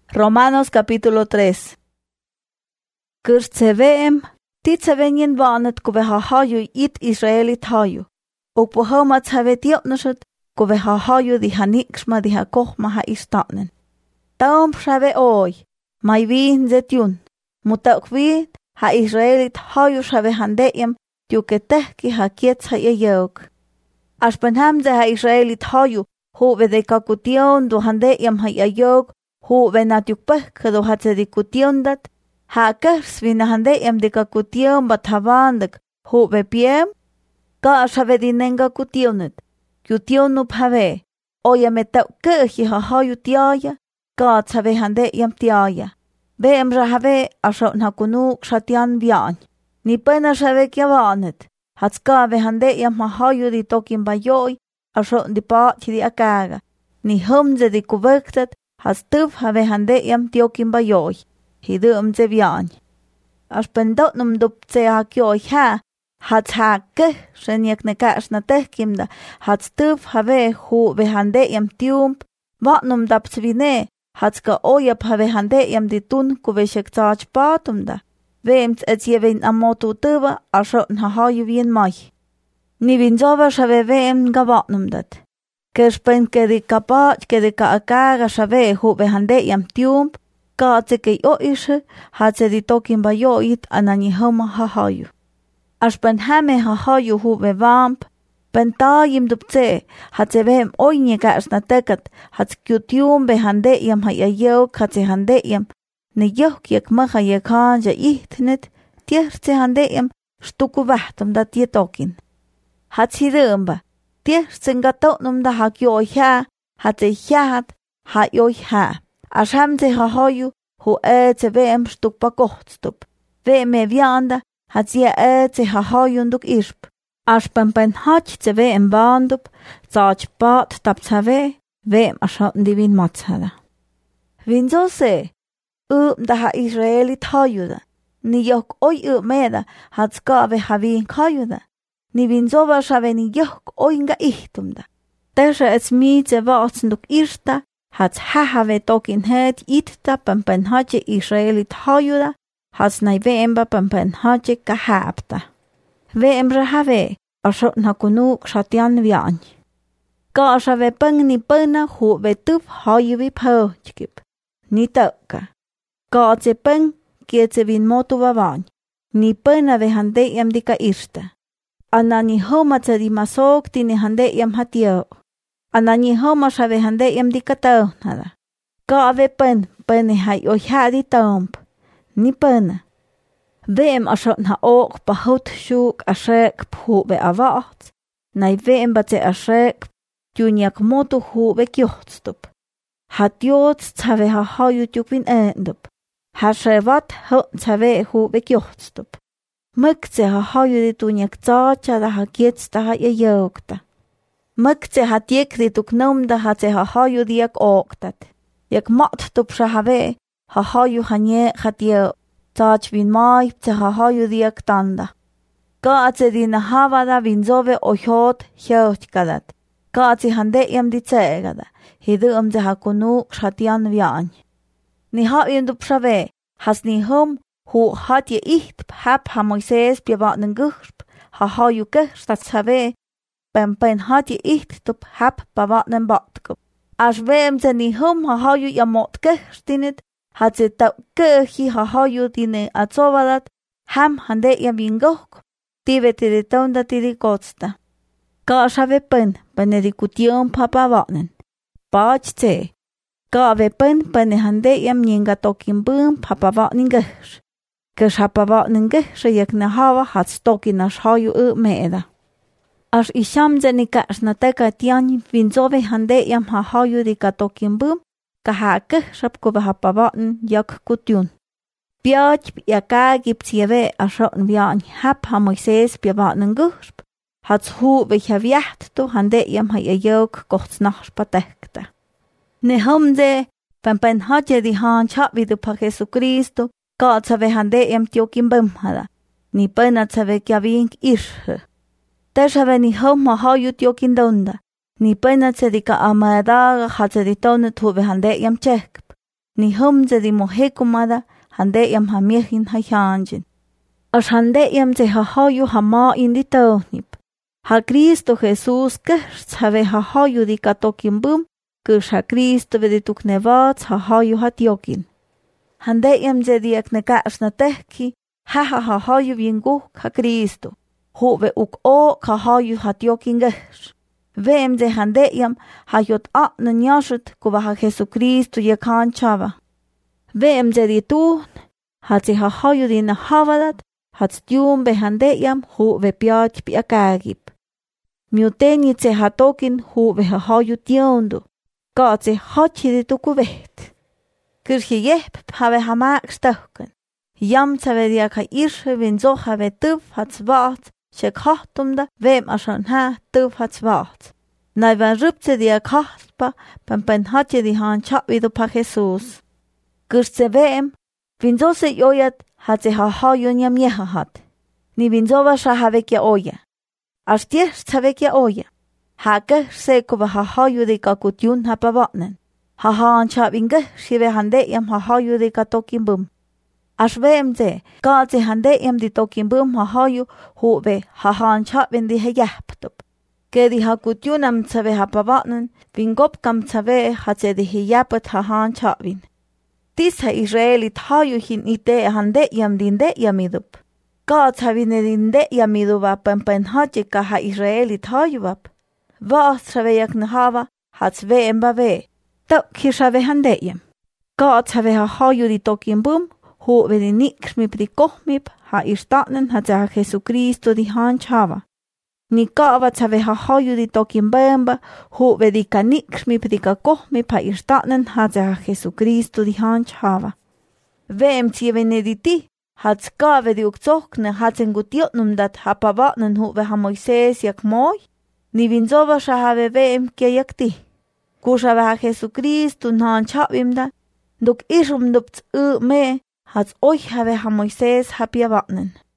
Romanos capítulo 3. Kyrtseveem, titsevenien vanet kuveha haju it Israelit haju. Ukpuhoma tsavetiopnushet kuveha haju diha niksma diha kohma ha istanen. Taom shave oi, mai viin zetjun, mutta ukviit ha Israelit haju shave handeem tiuketehki ha kiets ha jeuk. Aspenhamze ha Israelit haju, huve de kakution du handeem ha jeuk, huve natjukpehke du hat se dikutiondat, ha kers vina handeem de kakution bat havandak, huve piem, ka shave dinenga kutionet, kutionup have, oja meta kehi ha haju tiaja, ka tsave handeem tiaja. Veem rahave asho nakunuk shatian vian. Ni pena shave kiavanet. Hatska ve handeem ha haju di tokin bajoi asho di pachi di akaga. Ni humze di kuvektet hastuf have handeem tiokin bajoi. Hidum ze vian. As pendotnum dupze ha kioi ha. Hats ha ke shenjek nekash na tehkimda. Hatstuf have hu ve handeem tiump. Vatnum dapsvine. Hatska ojap have handeem di tun kuveshek taach patumda. Veemt et jevin amotu tuva asho ha haju vien mai. Ni vinzova shave veem gavatnumdat. Kerspen kedi kapach kedi ka akaga shave hu ve handeem tiump. Ka tseke o ishe hatse di tokin ba yoit anani homa ha haju. Aspen hame ha haju hu ve vamp. Pentayim dupce, hatse veem oinje gas na teket, hats kutium be handeem ha jeuk hatse handeem, ne jeuk jek maga jek hanja ihtnet, tiertse handeem, stuku wachtum dat je tokin. Hats hidumba, tiertse ngatotnum da ha joi ha, hatse jat, ha joi ha. As hamze ha haju, hu etse veem stuk pa kochtstup. Veem me vianda, hats je etse ha hajunduk isp. Aspen pen hach ze veem bandup, zaach paat tap tsave, veem ashoten divin matzada. Vinzo se, da ha Israelit hajuda, ni jok oi meda hat skave havin kajuda, ni vinzo va shave ni jok oinga ihtumda. Tesha ets mi ze vatsenduk irsta, hats have tokin het itta pen hache Israelit hajuda, hats nai veemba pen hache kahapta. Veem rahave, asho nakunuk shatian vian. Ka shave peng ni pena hu ve tup haju vi pojkip. Ni toka. Ka tse peng kietse vin motu vavan. Ni pena ve handeem dika irsta. Anani homa tse di masok tini handeem hatio. Anani homa shave handeem dika taunada. Ka ve pen hai ojadi taump. Ni pena. Veem asho na ook bahut shuk ashek hu ve avat. Nai veem batse ashek junyak motu hu ve kjohtstup. Hat jots tsave ha haju tjukvin endup. Hashevat ho tsave hu ve kjohtstup. Mykse ha haju di tunyak tsacha da ha kietsta ha jeukta. Mykse ha tiek di tuknumda ha tse ha haju diak oktat. Jak mat tup shahave ha haju hanye hatjeu. Taach vin mai tse ha haju diak tanda. Ka atse di na havada vinzove ojot hjeuchkadat. Ka atse handeem di tsegada. Hidum ze ha kunuk shatian vian. Ni ha indup shave. Has ni hum hu hat je icht hap ha Moises bevatnen gursp. Ha haju gestat shave. Pen hat je icht tup hap bevatnen batkup. As veem ze ni hum ha haju jamot gestinit. Hat ze tau kehi ha haju dine atsovadat, ham handeem vingok, tive tiri taunda tiri kotsta. Ka shave pen di kution papa vanen. Pach tse. Ka ve pen handeem nyinga tokin bum papa vanen gesh. Gesh hapa vanen gesh jek na hava hat stokin as haju meeda. As isham ze nikas na teka tian vinzove handeem ha haju di katokin bum, kahake shap ko bahapavatn jak kutyun. Piach yaka giptsieve ashon vian hap ha Moises bevatnen gusp. Hats hu vichaviacht to handeem ha jeuk kochts nachspatekta. Ne humde pen haje di han chap vidu pa Jesucristo ka tsave handeem tjokin bumhada. Ni pena tsave kjavink ishe. Teshave ni hum ha haju tjokin donda. Ni pena tsedika amadaga hatseditone tuve handeem chekp. ni humze di mohekumada handeyam hamiehin hayanjin. As handeyam ze hahayu hama indi tohnip. Ha Cristo Jesús kerst have hahayu di katokin bum, kers ha Cristo vedi tuknevats hahayu hatiokin. Handeyam ze di aknekas na tehki, hahahayu vingu ha Cristo. Hove uk o hahayu hatiokin gers. Vem ze handeyam hayot na nyashut kuva ha Jesucristo yekan chava. Vem ze di tu, hat ze hahayu di na havadat, hat stium behandeyam hove piat piakagip. Miuteni ze hatokin hove hahayu tiondo, ka ze hachidi tukuvet. Kirche jep have hamak stoken. Jam zave diaka irshe vinzo have tuf hat zwart, shek hachtumda vem ashan ha tuf hat zwart. Nai van rupze dia kaspa, pen hatje di han chavido pa Jesus. Kirche vem, vinzo se joyat hat ze hahayu nyam yeha hat. Ni vinzo vasha havekja oja. Asties havekja oja. Hake se kuva hahayu di kakutjun hapavanen. Hahaan chavinge shive handeyam hahayu di katokin bum. Ashvem ze, ka ze handeyam di tokin bum hahayu huve hahaan chavin di hejaptup. Ke di hakutjunam tsave hapavanen, vingop kam tsave hatse di hejapat hahaan chavin. Tis ha Israelit hayu hin ite handeyam dindeyam idup. Ka tsavine dindeyam iduva pen hache ka ha Israelit hayuvap. Vaas traveyak nahava hats veem bave. Tok hirshave handeyam. God have hahayu di tokin bum, hu vedi niksmip di kohmip, ha irstanen hat ha Jesucristo di han chava. Ni kavat have hahayu di tokin bemba, hu vedi ka niksmip di ka kohmip, ha irstanen hat ha Jesucristo di han chava. Veem tievene di ti, hat ska vedi ukzokne hat engutiotnum dat ha pavatnen hu ve ha Moises jak moi, ni vinzova shahave veem kia jak ti. Kushave ha Jesucristo han chavimda, dok ishum dupts me, hats oich have ha Moises ha piavatnen.